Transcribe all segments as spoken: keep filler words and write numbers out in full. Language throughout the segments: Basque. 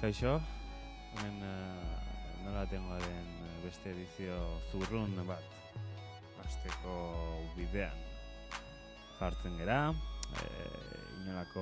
kaixo, hemen uh, nola tengoaren beste edizio zurrun bat hasteko bidean jartzen gera, e, inolako,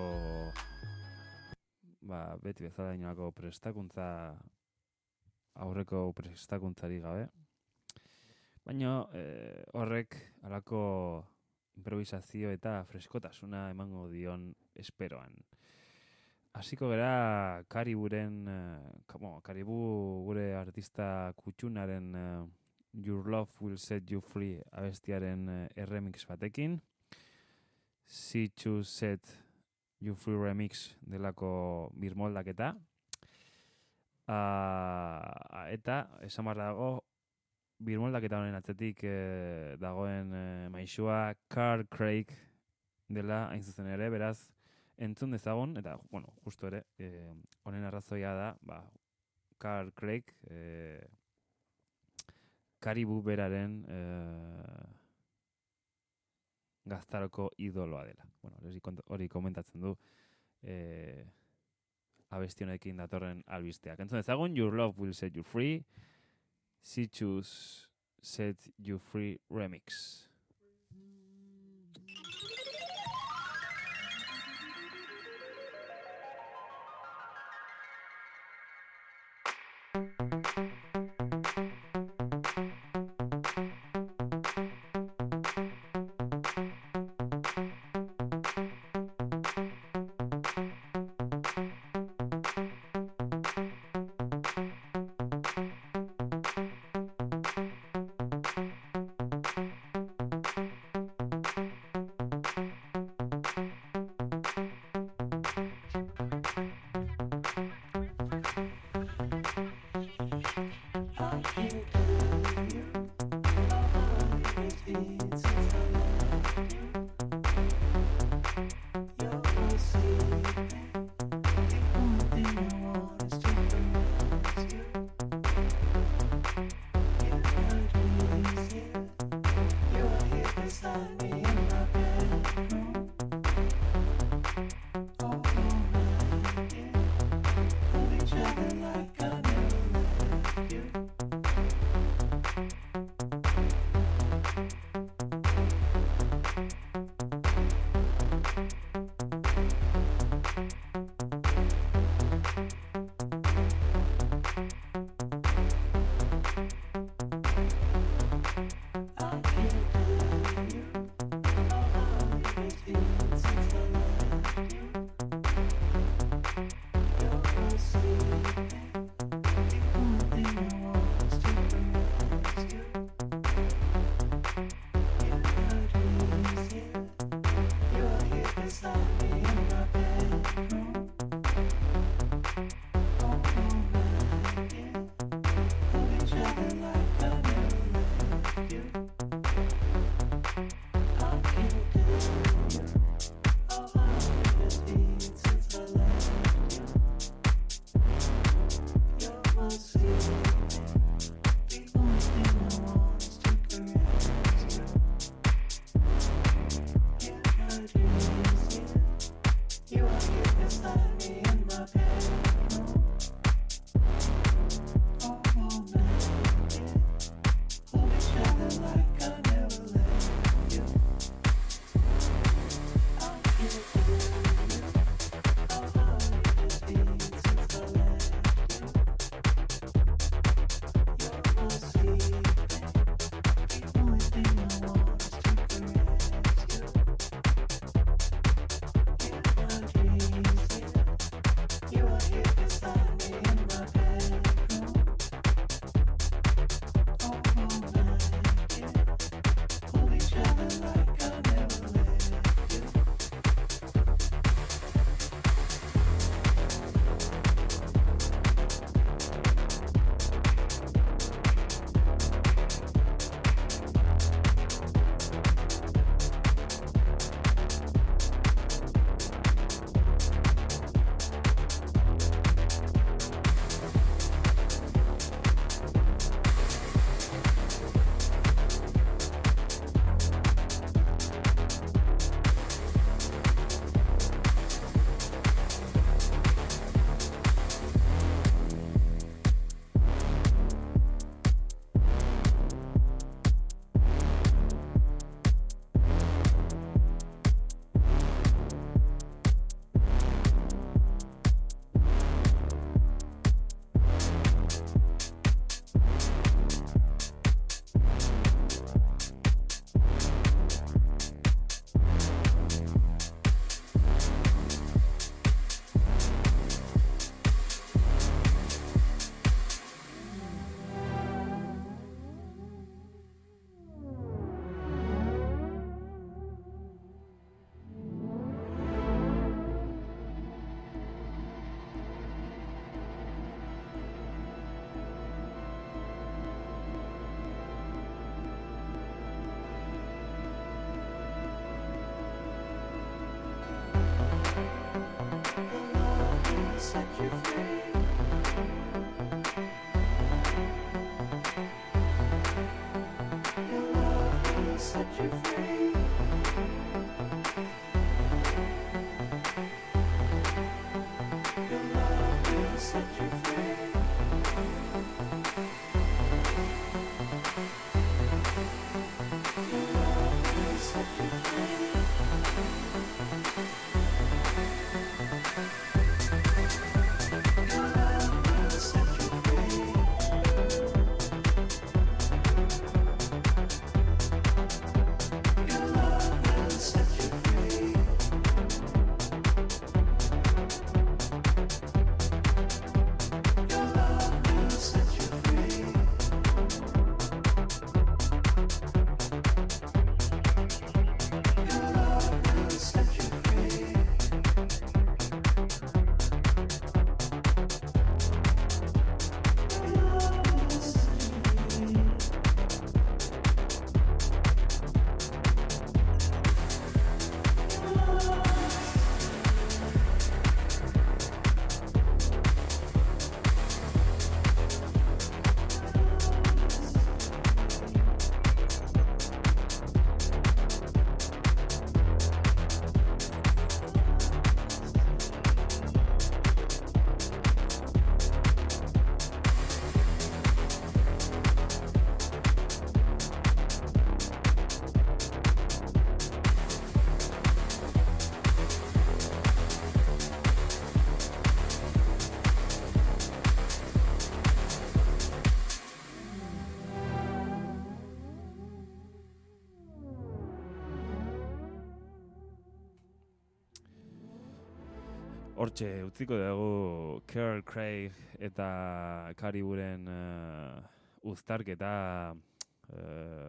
ba, beti bezala inolako prestakuntza, aurreko prestakuntzari gabe, baina e, horrek halako improvisazio eta freskotasuna emango dion esperoan. Hasiko gera Kariburen, uh, Karibu gure artista kutxunaren uh, Your Love Will Set You Free abestiaren uh, remix batekin. See to Set You Free remix delako birmoldaketa. Uh, eta esan behar dago birmoldaketa honen atzetik uh, dagoen uh, maixua Carl Craig dela hain zuzen ere, beraz entzun dezagun, eta, bueno, justo ere, eh, honen arrazoia da, ba, Carl Craig, eh, Karibu beraren eh, gaztaroko idoloa dela. Bueno, hori komentatzen du eh, abestionekin datorren albisteak. Entzun dezagun, Your Love Will Set You Free, See Choose Set You Free remix. You are here beside me in my bed. Hortxe, utziko dugu Carl Craig eta Kariburen uh, uztarketa uh,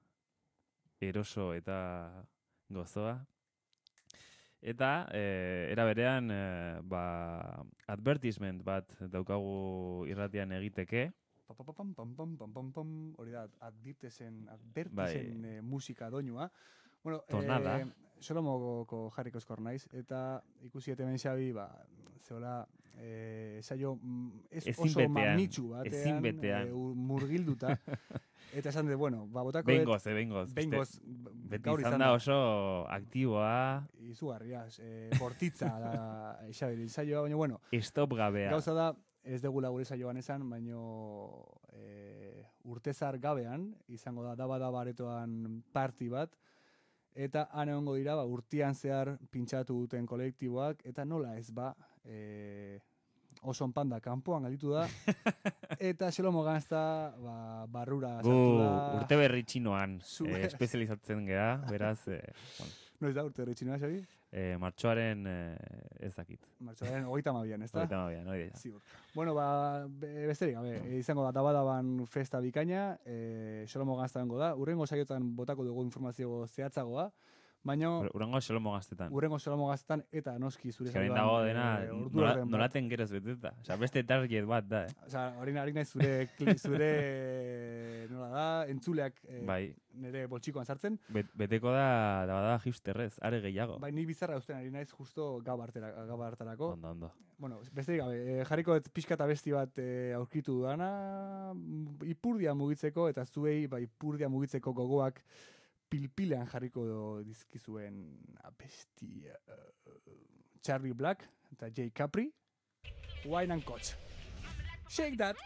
eroso eta gozoa. Eta, eh, era berean, eh, ba, advertisement bat daukagu irratian egiteke. Pam, pam, pam, pam, pam, pam, pam, pam. Hori da, advirtesen, advertisen bai. eh, musika doinua. Bueno, Tonada. Eh, Solomoko jarriko eskor naiz, eta ikusi hemen Xabi, ba, zeola, eh, saio ez oso mamitsu batean, eh, murgilduta, eta esan dut, bueno, ba, botako dut... Bengoz, eh, bengoz. Bengoz, beti izan da oso aktiboa. Izugarriaz, eh, bortitza da, Xabi, saioa, baina, bueno... Stop gabea. Gauza da, ez degula gure saioan esan, baina eh, urtezar gabean, izango da, daba-daba aretoan party bat, eta han egongo dira, ba, urtean zehar pintxatu duten kolektiboak, eta nola ez ba, e, oso panda kanpoan galitu da, eta Xelomo Ganzta ba, barrura sartu da. Urte berri txinoan eh, espezializatzen geha, beraz... Eh, bueno. Noiz da urte berri txinoa, Xabi? Eh, martxoaren eh, ez dakit. Martxoaren hogeita hamabian, ez da? Hogeita hamabian, hori da. Ziur. Bueno, ba, besterik, gabe, izango da daba-daban festa bikaina, eh, Xelomo Ganzta bengo da, urrengo saiotan botako dugu informazio zehatzagoa, baina... Urrengo Xelomo Gaztetan. Urrengo Xelomo Gaztetan, eta noski zure saioan... Garen dago dena, e, nola, nolaten geroz beteta. Osa, beste target bat da, eh? Osa, hori narik nahi zure, zure, nola da, entzuleak eh, bai. Nire boltsikoan sartzen. Bet, beteko da, da, da, hipsterrez, are gehiago. Bai, ni bizarra usten ari naiz justo gabartarako. Ondo, ondo. Bueno, besterik gabe, eh, jarriko pixka eta besti bat eh, aurkitu dana, ipurdia mugitzeko, eta zuei, ba, ipurdia mugitzeko gogoak, pilpilean jarriko dizkizuen abesti uh, Charlie Black eta Jay Capri, Wine and Coach. Shake that!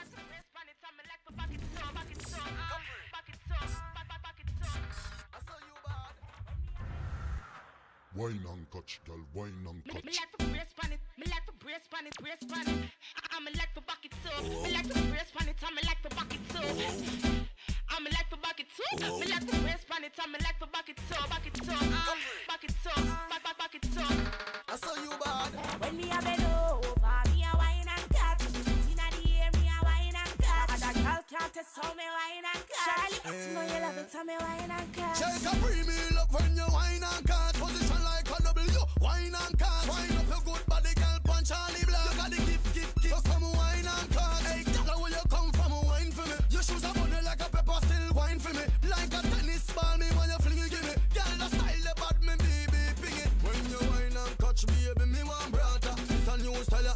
Wine and catch, girl, wine and catch. Me like to brace pan it, me like to brace pan it, brace pan it. I me like to back it too. Me like to brace pan it, I me like to back it too. I me like to back it too. Me like to brace pan it, I me like to back it too, back it too, uh, back it too, back back back it too. I saw you bad. When me a bend over, me a wine and catch. Inna the air, me a wine and catch. And that girl can't test how me wine and catch. Charlie, you know you love it, how me wine and catch. Shake a free meal up when you wine and catch. Position like a W, wine and catch. Wine up your good body, girl, punch Charlie Black. You got the gift, gift, gift. So come wine and catch. Hey, girl, where you come from, wine for me. Your shoes are bunny like a pepper, still wine for me. Like a tennis ball, me when you fling it, give me. Girl, the style, the bad, me baby, ping it. When you wine and catch, baby, me want brother. It's a new style.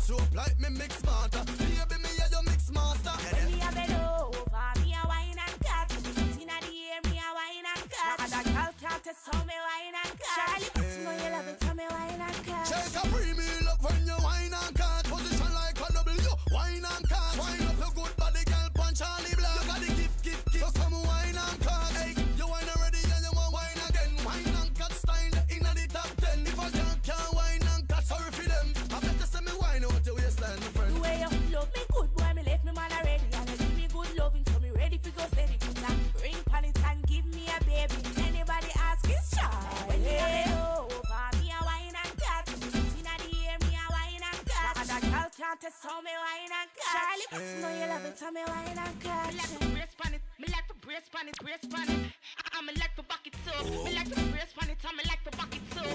soap like me mix smarter. Baby, me a your mix master. When me a bend over, me a wine and cut. Inna the air, me a wine and cut. Other girl can't test how me wine and cut. Charlie, you know you love it, how me wine and cut. Shake a premium up when you wine and cut. Position like a W, wine and cut. Wine up your good body, girl, punch Charlie Black. You got the gift, gift, gift. So come wine and cut. Hey, you wine already and you want wine again. Wine and cut style inna the top ten. If I can't, can't wine and cut, sorry for them. I better send me wine out your waistline, my friend. The way you love me good, boy, me left me man already. And you give me good loving, so me ready for go steady. Put a ring pan it and give me a baby. Anybody ask is child. When me a bend over, me a wine and cut. Inna the air, me a wine and cut. Other girl can't test how me wine and cut. Charlie, you know you love it, how me wine and cut. Me like to brace pan it, me like to brace pan it, brace pan it. I me like to back it up. Me like to brace pan it, I me like to back it up.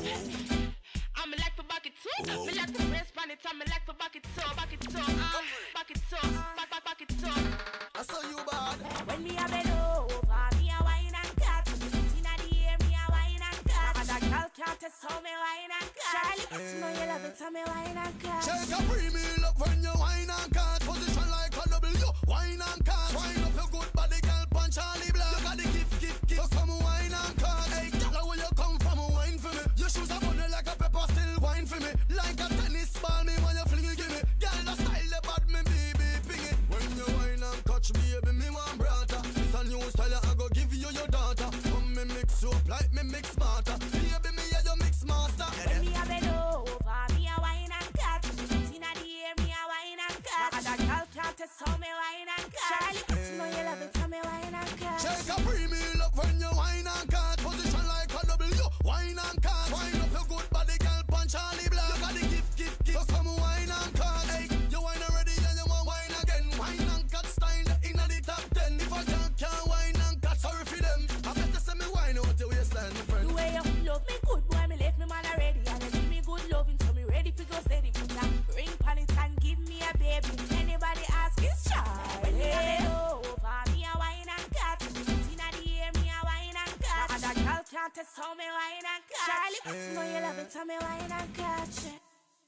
I me like to back it up. Me like to brace pan it, I me like to back it up, back it up, uh, back it up, back back back it up. I saw you bad. When me a bend over, me a wine and cut. Inna the air, me a wine and cut. Other girl can't test how me wine and cut. Charlie, you know you love it, how me wine and cut. Shake a premium up when you wine and cut. Position like a W, wine and cut. Wine up your good body, girl, punch Charlie Black. You got the gift, gift, gift. So come wine and cut. Hey, girl, where you come from, wine for me. Your shoes are bunny like a pepper, still wine for me. Like a tennis ball, me when you fling it, give me. Girl, the style the bad, me baby, ping it. When you wine and catch baby, me want brata. It's a new style, I go give you your daughter. Come me mix up like me mix smarter. Baby, me a your mix master. When me a bend over, me a wine and cut. Inna the air, me a wine and cut. Other girl can't test how me wine and cut. Charlie, you know you love it, how me wine and cut. Shake a premium up when you wine and cut. Position like a W, wine and cut. Wine up your good body, girl, punch Charlie Black. You got the gift, gift, gift. So come wine and cut. Hey, you wine already and you want wine again. Wine and cut style inna the top ten. If I can't, can't wine and cut, sorry for them. I better send me wine out your waistline, my friend. The way you love me good, boy, me left me man already. And you give me good loving, so me ready for go steady. Put a ring pan it and give me a baby. Anybody ask is child. When me a bend over, me a wine and cut. Inna the air, me a wine and cut. Other girl can't test how me wine and cut. Charlie, you know you love it, how me wine and cut.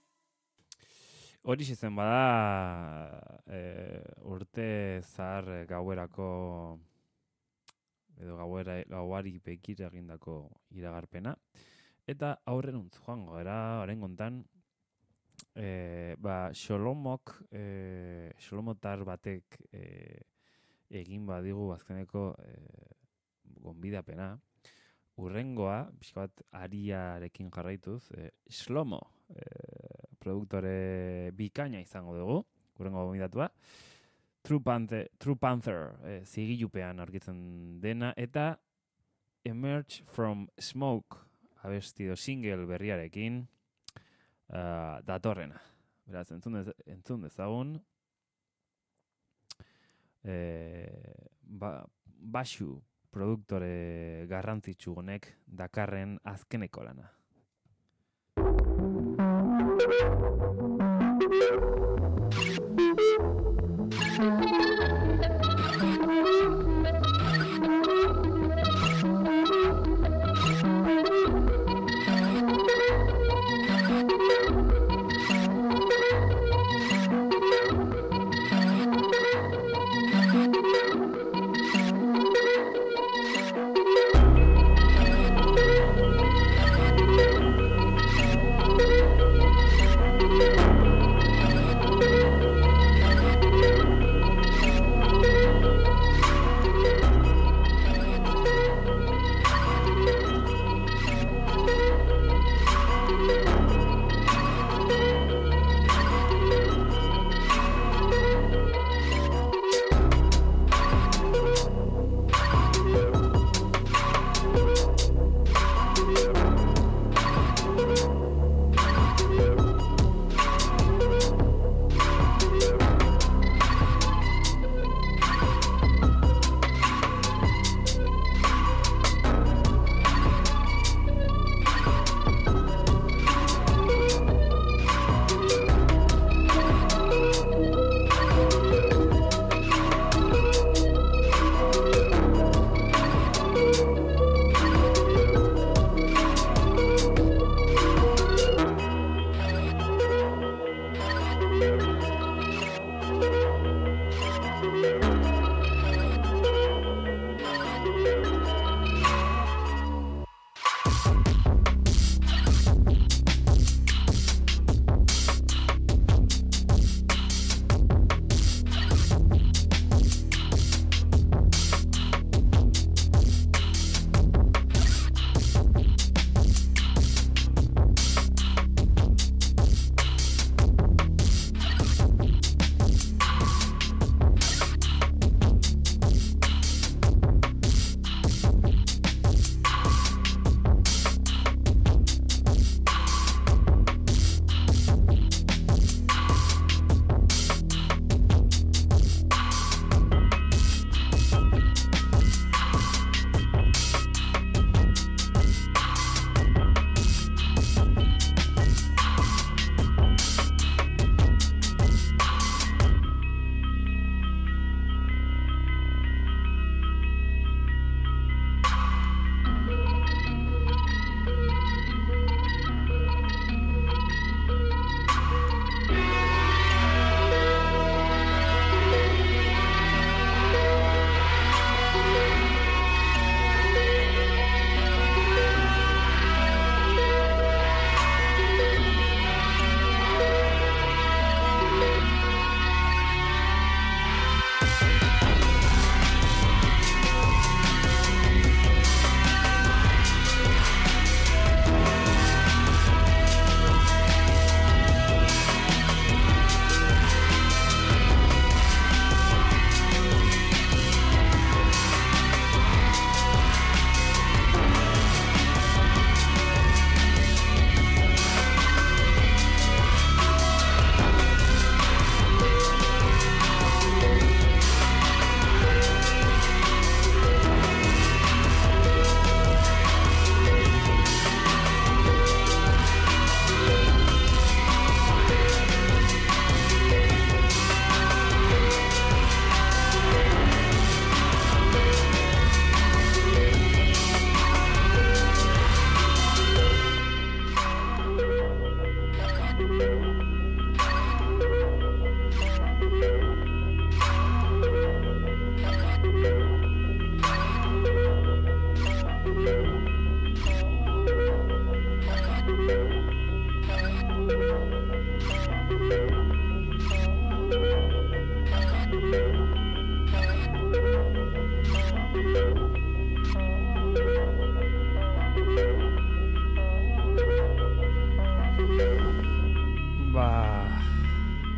Hori zen bada e, urte zahar e, gauerako edo gauera, gauari bekira egindako iragarpena. Eta aurreruntz joango gara, orain kontan, e, ba, Xolomok, e, Xolomotar batek e, egin badigu azkeneko e, gonbidapena. Urrengoa, pixka bat ariarekin jarraituz, e, Shlomo, e, produktore bikaina izango dugu, urrengo gonbidatua. True Panther, True Panther e, zigilupean aurkitzen dena, eta Emerge from Smoke abestido single berriarekin uh, datorrena. Beraz, entzun, dez, entzun dezagun e, ba, Baxu produktore garrantzitsu honek dakarren azkeneko lana.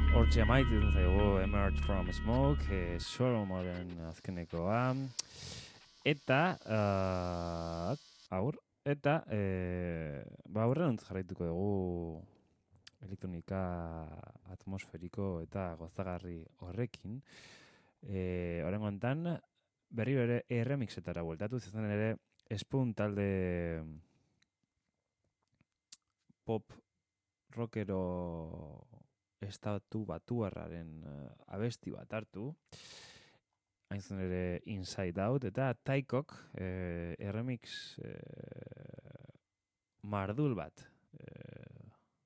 Hortxe amaiten zaigu Emerge from Smoke, e, Solomoren azkenekoa. Eta, uh, aur, eta, e, ba, aurren ontz jarraituko dugu elektronika atmosferiko eta gozagarri horrekin. E, Horrengo hontan, berriro ere erremixetara bueltatu, zizan ere Spoon talde pop rockero estatu batuarraren uh, abesti bat hartu, hain zen ere Inside Out, eta Taikok eh, erremix eh, mardul bat eh,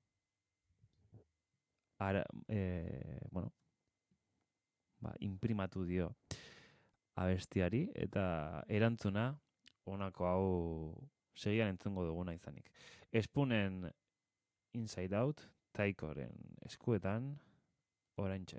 ara, eh, bueno, ba, imprimatu dio abestiari, eta erantzuna honako hau segian entzungo duguna izanik. Spoonen Inside Out, Taikoren eskuetan, oraintxe.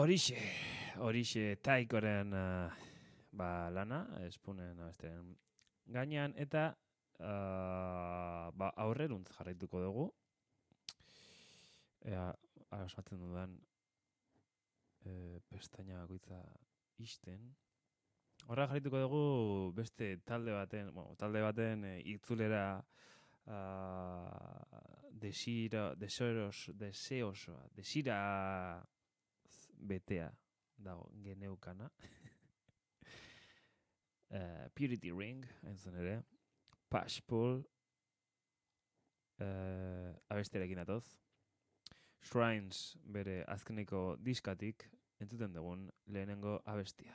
Horixe, horixe Taikoren uh, ba, lana, espunen abesteren gainean, eta uh, ba, aurreruntz jarraituko dugu. Ea, asmatzen dudan e, pestaina bakoitza isten. Horra jarraituko dugu beste talde baten, bueno, talde baten e, itzulera uh, desira, deseos, deseosoa, desira betea dago geneukana. uh, Purity Ring, entzun ere. Pushpull, uh, abesterekin atoz. Shrines bere azkeneko diskatik entzuten dugun lehenengo abestia.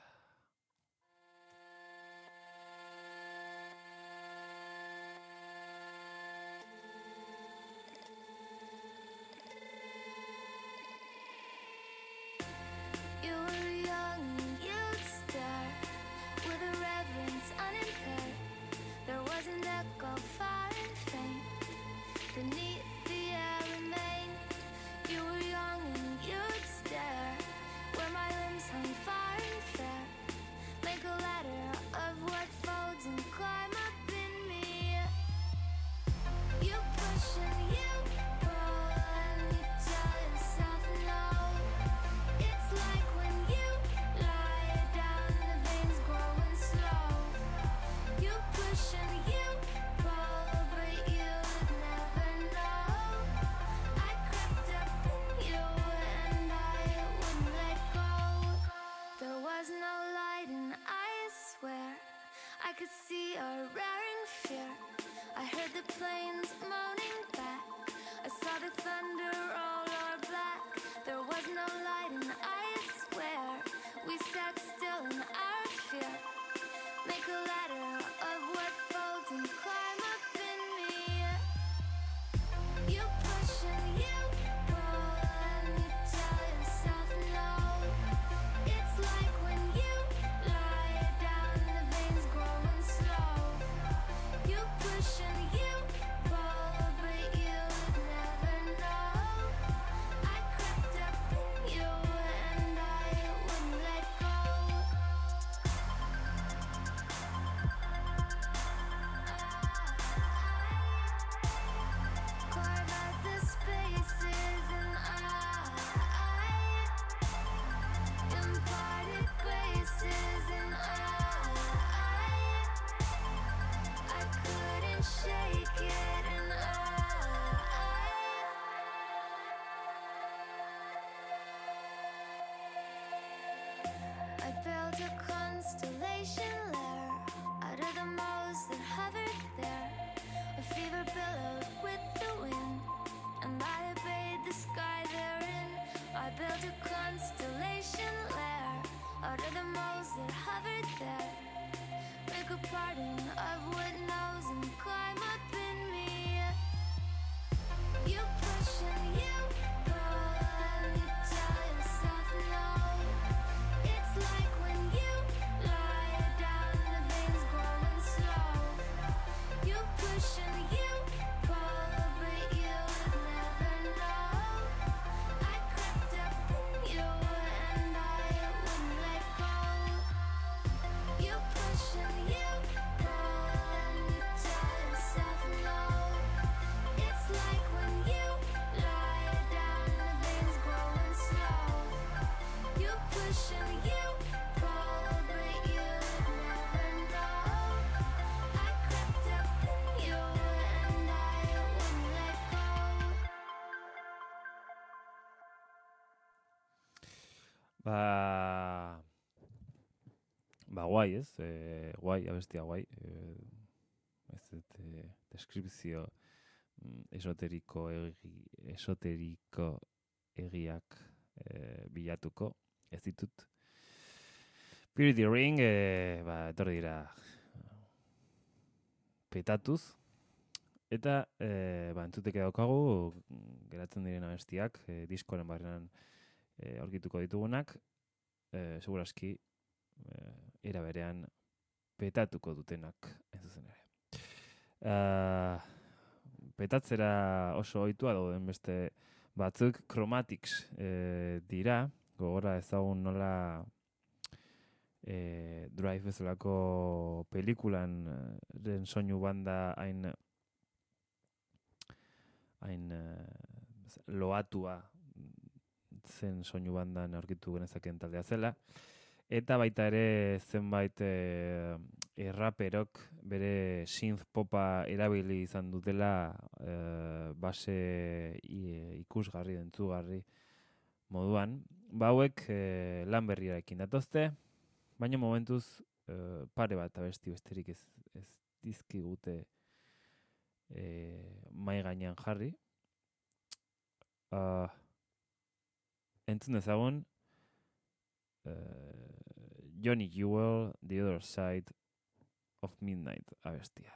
Ba, ba guai, ez? E, guai, abestia guai. E, ez dut, e, deskripzio esoteriko egi, esoteriko egiak e, bilatuko. Ez ditut. Purity Ring, e, ba, etorri dira petatuz. Eta, e, ba, entzuteke daukagu, geratzen diren abestiak, e, diskoaren barrenan E, aurkituko ditugunak, e, seguraski e, era berean petatuko dutenak ez zuzen ere. Uh, petatzera oso ohitua dauden beste batzuk Chromatics e, dira, gogora ezagun nola e, Drive bezalako pelikulan eh, den soinu banda hain hain eh, loatua zen soinu bandan aurkitu genezaken taldea zela. Eta baita ere zenbait e, erraperok bere synth popa erabili izan dutela e, base i, ikusgarri, entzugarri moduan. Ba hauek e, lan berriarekin datozte, baina momentuz e, pare bat abesti besterik ez, ez dizkigute e, mai gainean jarri. Uh, entzun dezagun uh, Johnny Jewel, The Other Side of Midnight abestia.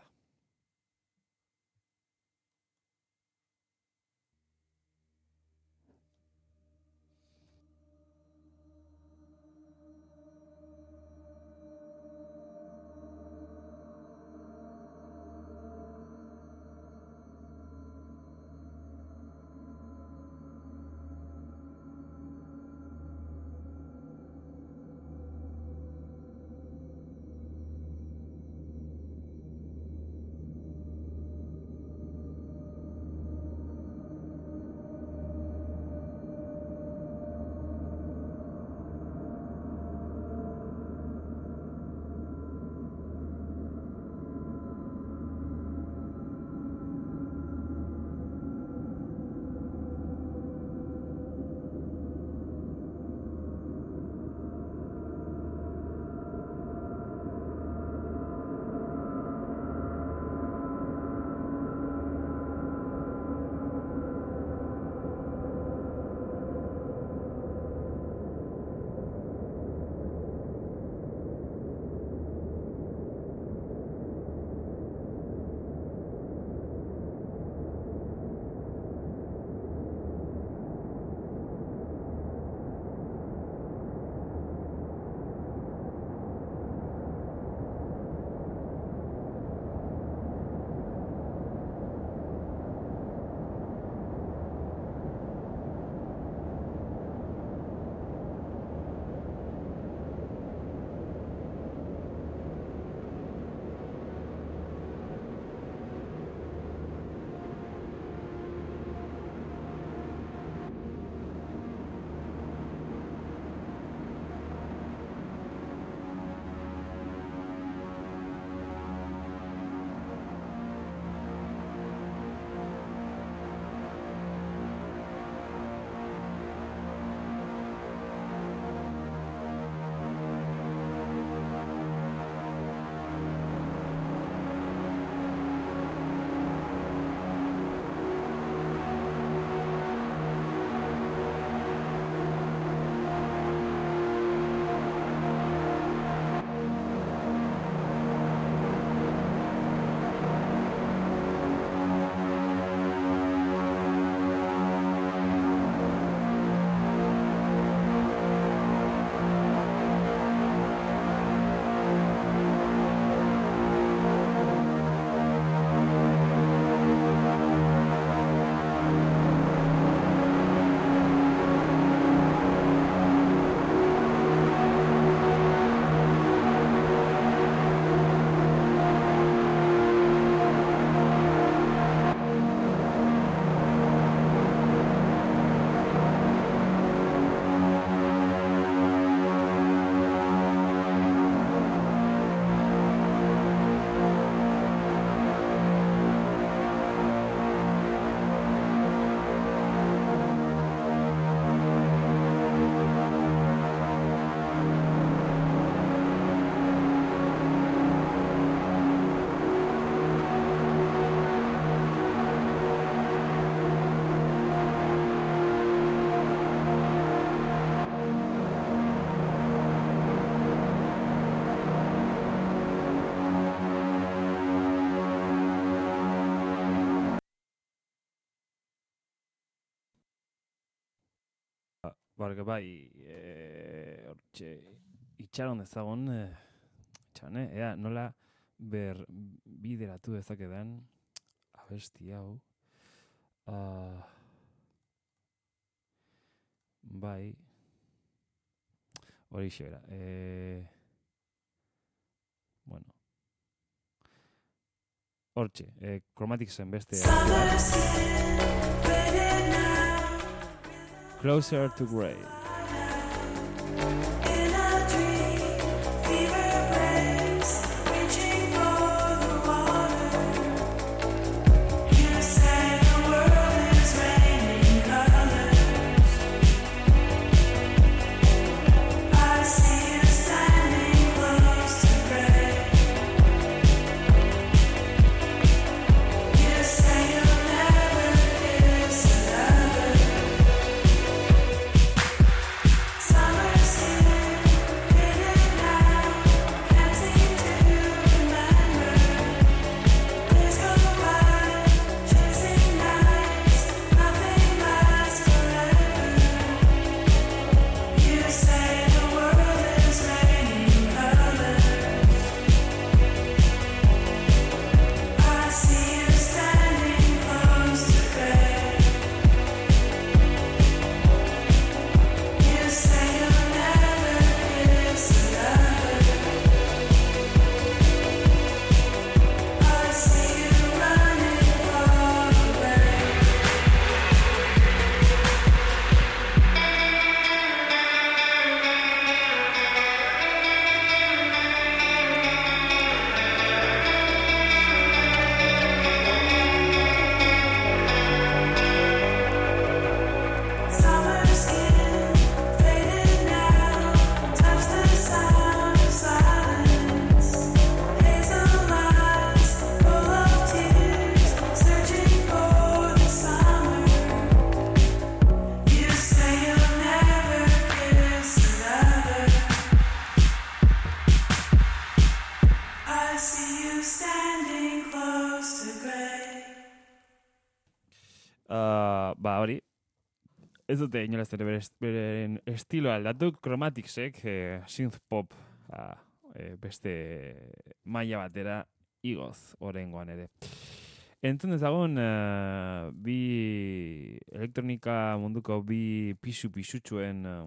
Barga bai, eh, hortxe, itxaron ezagun, eh, itxaron, eh, ea, nola ber bideratu dezakedan abesti hau. Uh, bai, hori xebera. Eh, bueno. Hortxe, eh, Chromaticsen beste. Closer to Grey. Uh, ba, hori, ez dute inolaz ere bere, beren estiloa aldatu, Chromaticsek, eh, synth pop, ah, eh, beste maila batera igoz, orengoan ere. Entzun dezagun, uh, bi elektronika munduko bi pisu-pisutxuen uh,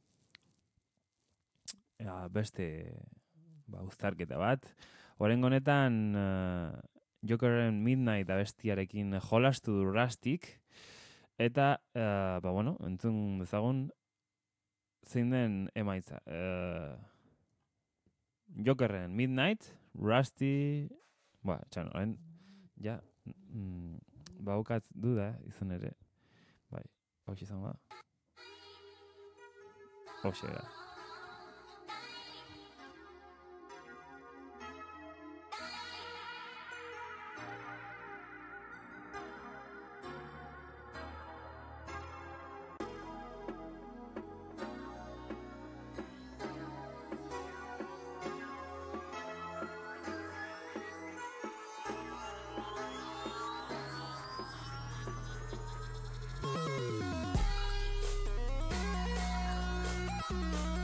ja, beste ba, uztarketa bat. Orengo honetan, uh, Jokerren Midnight abestiarekin jolastu du Rustik, eta, uh, ba, bueno, entzun dezagun, zein den emaitza. Uh, Jokerren Midnight, Rusty, ba, txan, oren, ja, mm, baukat duda, izan ere, bai, hau izan ba. Hau da. Thank you.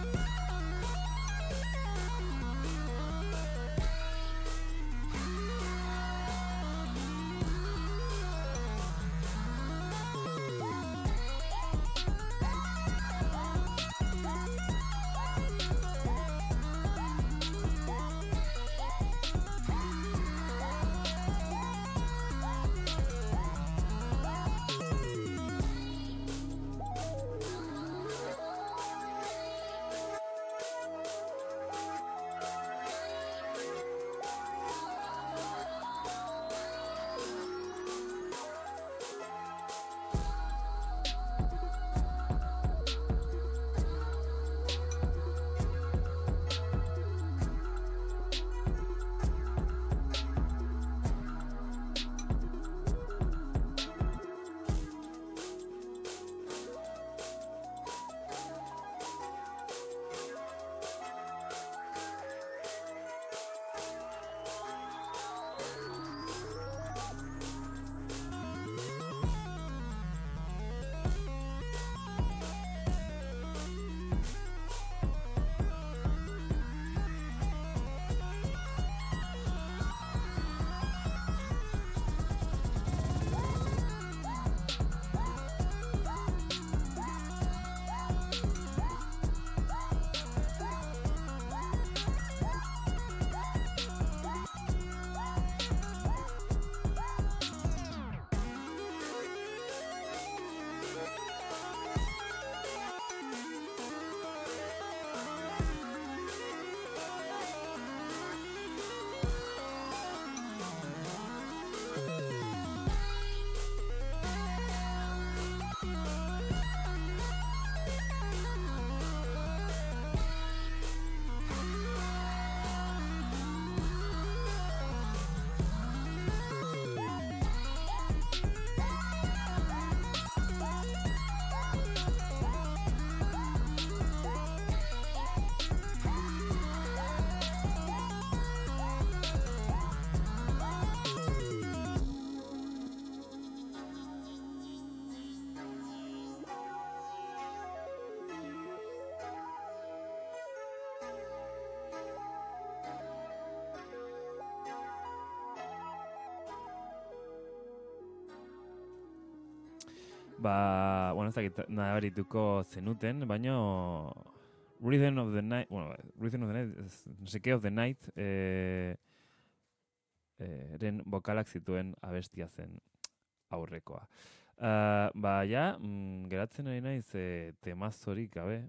Ba, bueno, ez dakit nabarituko zenuten, baino Rhythm of the Night, bueno, Rhythm of the Night, no sé qué of the Night, eh, eh, ren bokalak zituen abestia zen aurrekoa. Uh, ba, ja, mm, geratzen ari naiz eh, temazorik gabe.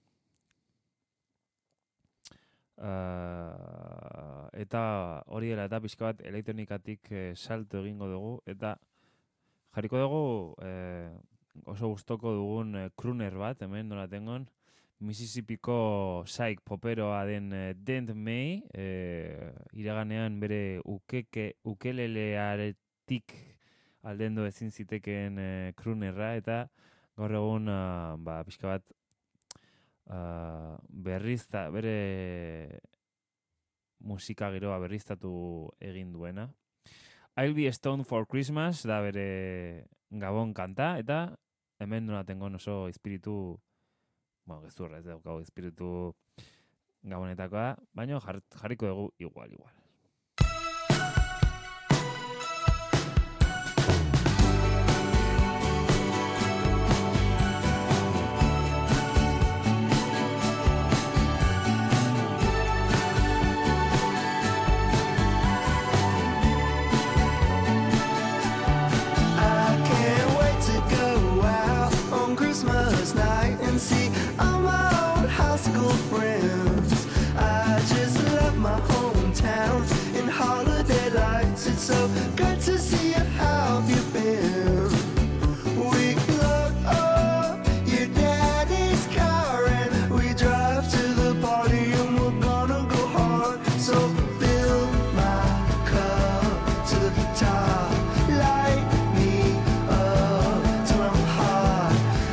Uh, eta hori dela eta pixka bat elektronikatik eh, salto egingo dugu, eta jarriko dugu eh, oso gustoko dugun eh, crooner bat, hemen nola tengon, Mississippiko psych poperoa den eh, Dent May, eh, iraganean bere ukeke, ukelelearetik aldendu ezin zitekeen eh, croonerra, eta gaur egun uh, ba, pixka bat uh, berrizta, bere musika giroa berriztatu egin duena. I'll Be Stoned for Christmas da bere gabon kanta, eta hemen nola tengon oso espiritu, bueno, gezurra ez daukagu espiritu gabonetakoa, baina jar, jarriko dugu igual, igual. Christmas night and see all my old high school friends. I just love my hometown in holiday lights. It's so good to see you. How have you been? We load up your daddy's car and we drive to the party and we're gonna go hard. So fill my cup to the top, light me up till I'm hot.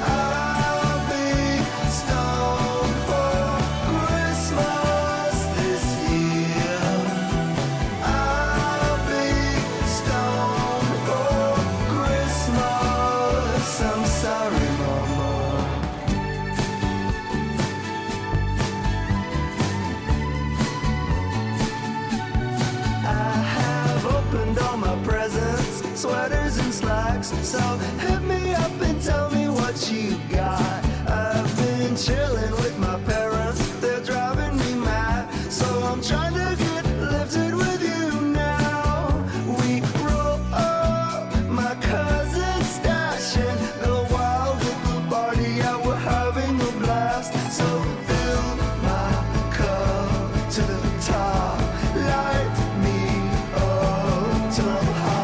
Sweaters and slacks, so hit me up and tell me what you got. I've been chilling with my parents, they're driving me mad, so I'm trying to get lifted with you now. We roll up my cousin's stash and go wild at the party, yeah, we're having a blast. So fill my cup to the top, light me up till I'm hot.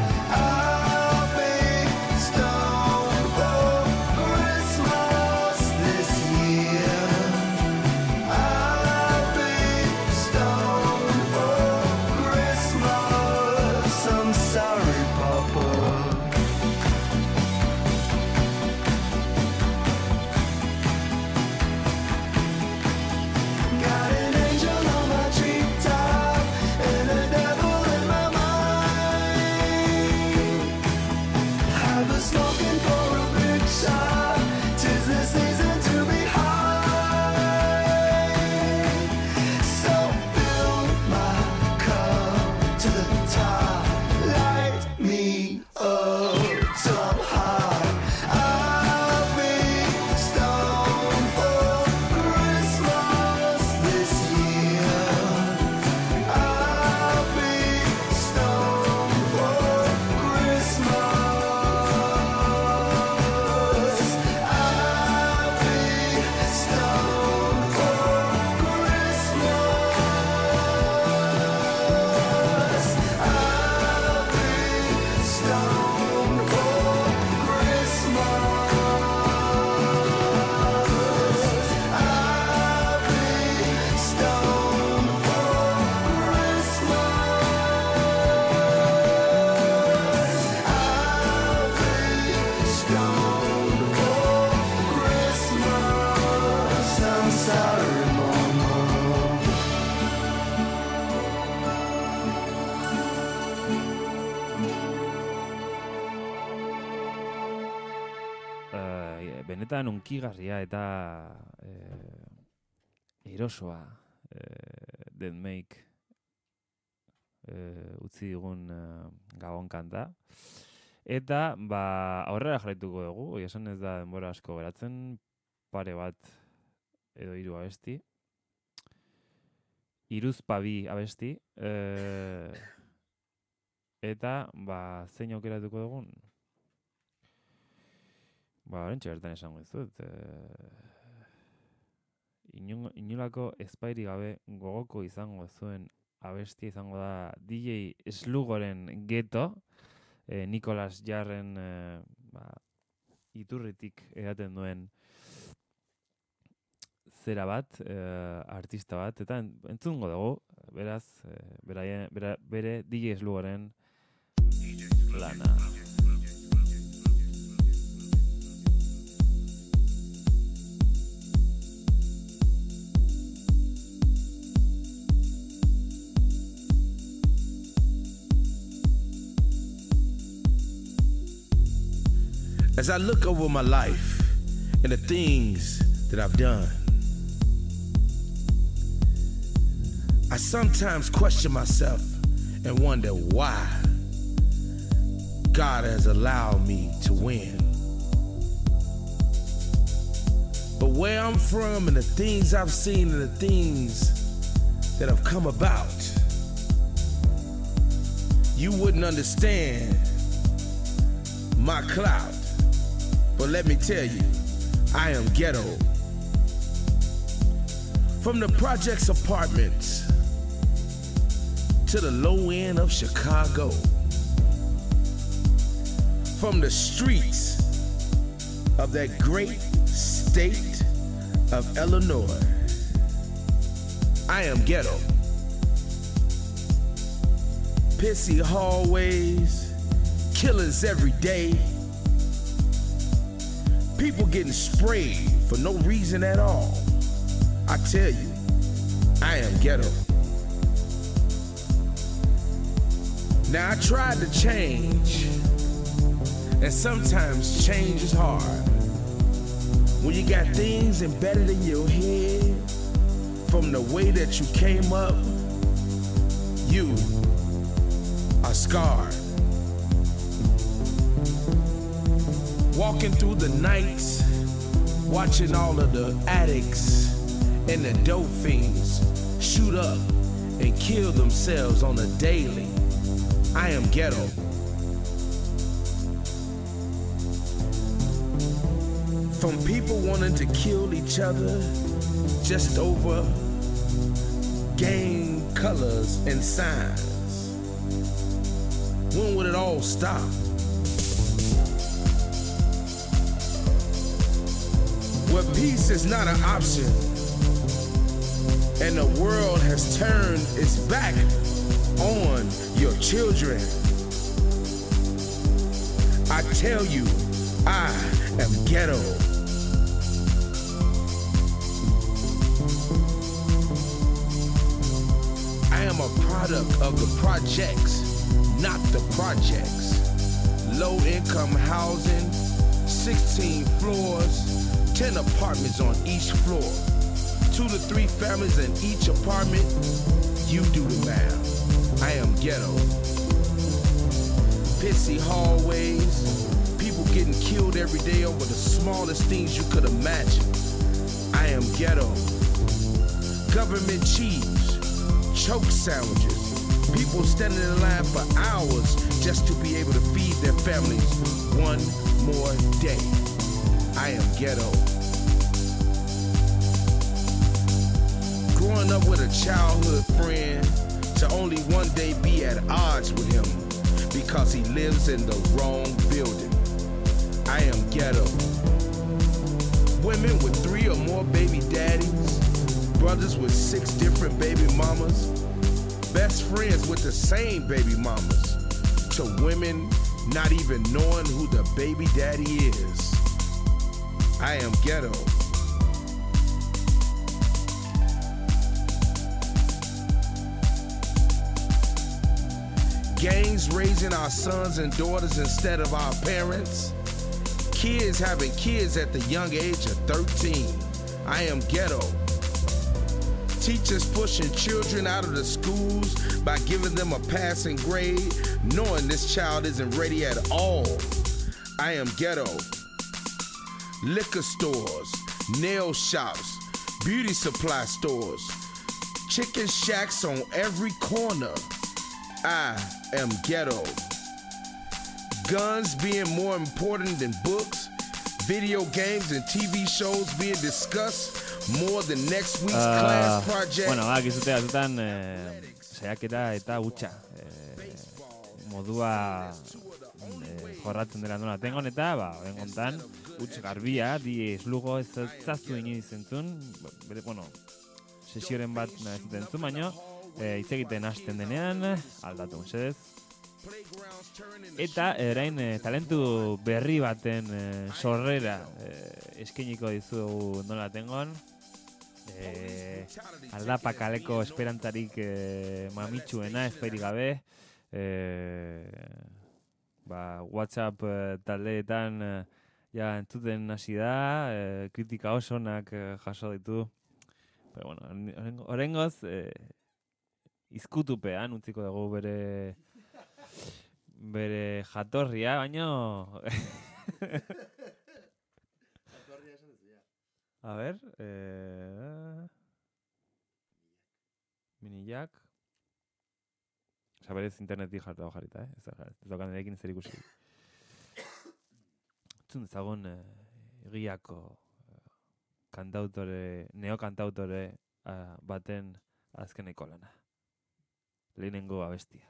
Benetan unkigarria eta eh, erosoa eh, den make eh, utzi digun eh, gabon kanta. Eta, ba, aurrera jarraituko dugu, esan ez da denbora asko geratzen, pare bat edo hiru abesti. Hiruzpa bi abesti. E, eta, ba, zein aukeratuko dugun? Ba, horrentxe bertan esango dizut. E, inun, inulako ezpairi gabe gogoko izango zuen abesti izango da D J Slugoren Ghetto. Eh, Nicolas Jarren eh, ba, iturritik edaten duen zera bat, eh, artista bat, eta entzungo dugu, beraz, eh, beraien, bera, bere D J Slugoren lana. As I look over my life and the things that I've done, I sometimes question myself and wonder why God has allowed me to win. But where I'm from and the things I've seen and the things that have come about, you wouldn't understand my clout. But let me tell you, I am ghetto. From the projects apartments to the low end of Chicago, from the streets of that great state of Illinois, I am ghetto. Pissy hallways, killings every day, people getting sprayed for no reason at all. I tell you, I am ghetto. Now I tried to change, and sometimes change is hard. When you got things embedded in your head from the way that you came up, you are scarred. Walking through the nights, watching all of the addicts and the dope fiends shoot up and kill themselves on a daily. I am ghetto. From people wanting to kill each other just over game colors and signs. When would it all stop? Where peace is not an option and the world has turned its back on your children, I tell you, I am ghetto. I am a product of the projects, not the projects. Low income housing, sixteen floors, ten apartments on each floor, two to three families in each apartment. You do the math. I am ghetto. Pissy hallways, people getting killed every day over the smallest things you could imagine. I am ghetto. Government cheese, choke sandwiches, people standing in line for hours just to be able to feed their families one more day. I am ghetto. Growing up with a childhood friend to only one day be at odds with him because he lives in the wrong building. I am ghetto. Women with three or more baby daddies, brothers with six different baby mamas, best friends with the same baby mamas, to women not even knowing who the baby daddy is. I am ghetto. Gangs raising our sons and daughters instead of our parents. Kids having kids at the young age of thirteen. I am ghetto. Teachers pushing children out of the schools by giving them a passing grade, knowing this child isn't ready at all. I am ghetto. Liquor stores, nail shops, beauty supply stores, chicken shacks on every corner. I am ghetto. Guns being more important than books, video games and T V shows being discussed more than next week's uh, class project. Bueno, akizute atutan eh, saiakera eta hutsa. Eh, modua eh, jorratzen dela nola tengon eta ba, bengontan huts garbia, di eslugo ez zazu inoiz entzun, bere, bueno, sesioren bat nahi entzun, baino, eh, hitz egiten hasten denean, aldatu mesedez. Eta erain eh, talentu berri baten eh, sorrera eh, eskainiko dizugu nola tengon. Eh, aldapa kaleko esperantzarik eh, mamitsuena esperik gabe. Eh, ba, WhatsApp eh, taldeetan eh, ja entzuten hasi da, eh, kritika oso onak eh, jaso ditu. Pero bueno, orengoz eh, izkutupean utziko dugu bere bere jatorria, baino a ver, eh Mini Jack. Saberez internetik jartu dago jarrita, eh? Ez daukan erekin zer ikusi. Zun dezagun eh, egiako eh, kantautore, neokantautore eh, baten azkeneko lana. Lehenengo abestia.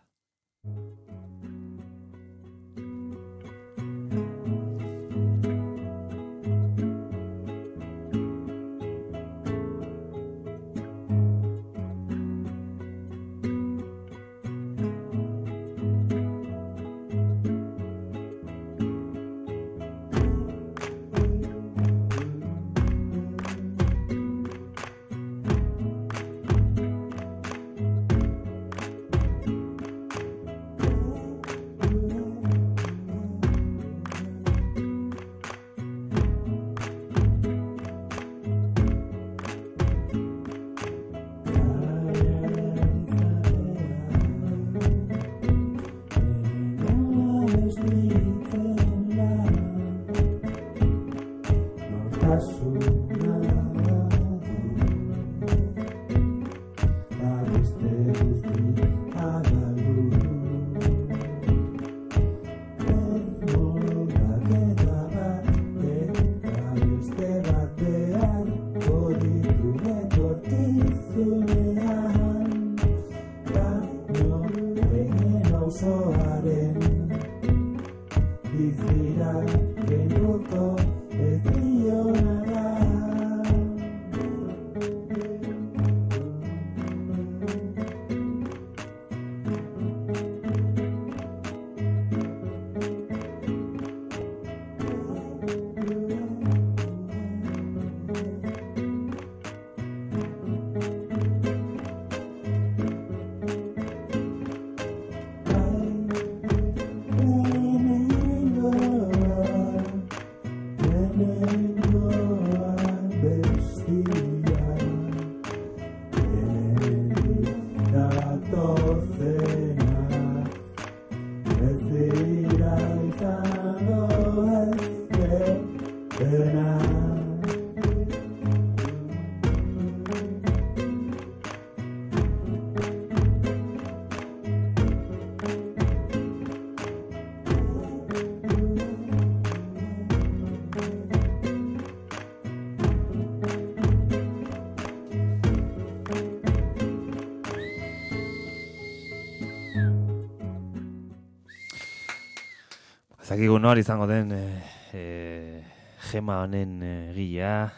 Zakigu nor izango den eh, eh, gema honen egilea,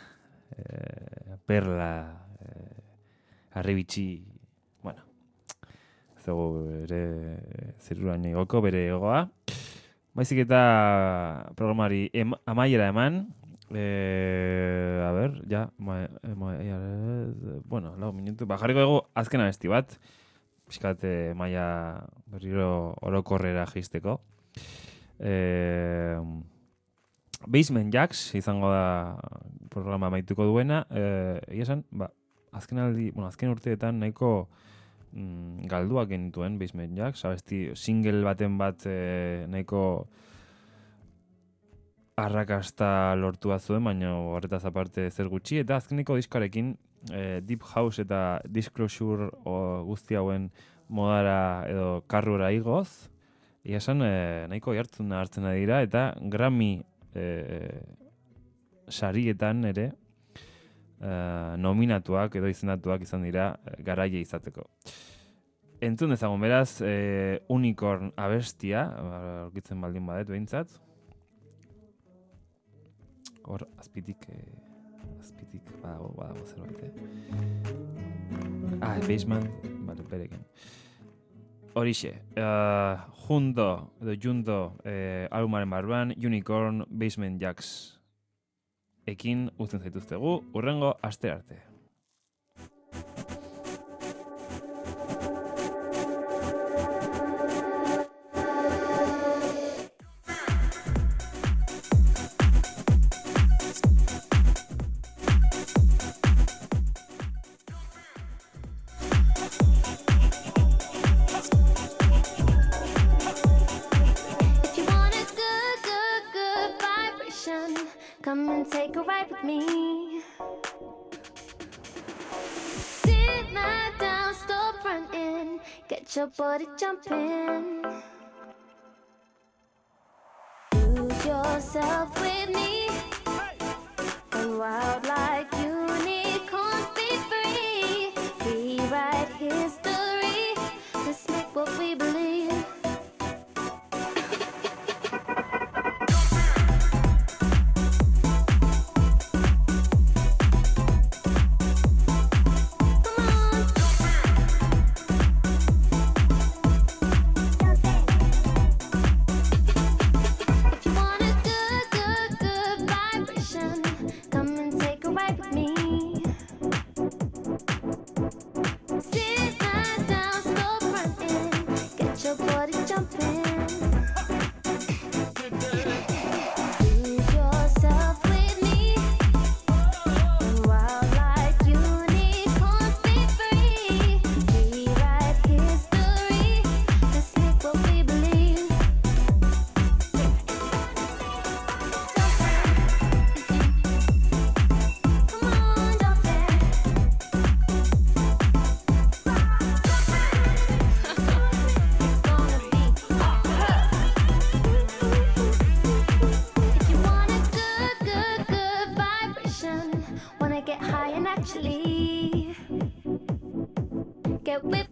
eh, perla, eh, arribitxi, bueno, ez dugu ere zerurain egoko bere egoa. Baizik eta programari em, amaiera eman, eh, a ber, ja, ma, ma, ja, bueno, lau minutu, bajarriko dugu azken abesti bat, pixkat eh, maia berriro orokorrera jisteko. Eh, Basement Jacks izango da programa amaituko duena, eh, egia esan, ba, azken aldi, bueno, azken urteetan nahiko mm, galduak genituen Basement Jacks, abesti single baten bat e, nahiko arrakasta lortua zuen, baina horretaz aparte zer gutxi, eta azkeneko diskarekin e, Deep House eta Disclosure o, guzti hauen modara edo karrura igoz, ia esan e, nahiko jartzen hartzen dira, eta Grammy e, sarietan ere e, nominatuak edo izendatuak izan dira e, garaile izateko. Entzun dezagun, beraz, e, Unicorn abestia, aurkitzen baldin badet behintzat, hor, azpitik, eh, azpitik, badago, badago zerbait, eh? Ah, Basement, bale, bereken. Horixe, uh, Jundo, edo Jundo, eh, albumaren barruan, Unicorn, Basement Jacks ekin uzten zaituztegu, urrengo aste arte. Come and take a ride with me. Sit right down, stop fronting, get your body jumping. Lose yourself with me. Go wild like unicorns, be free. Rewrite history. Let's make what we believe. Get with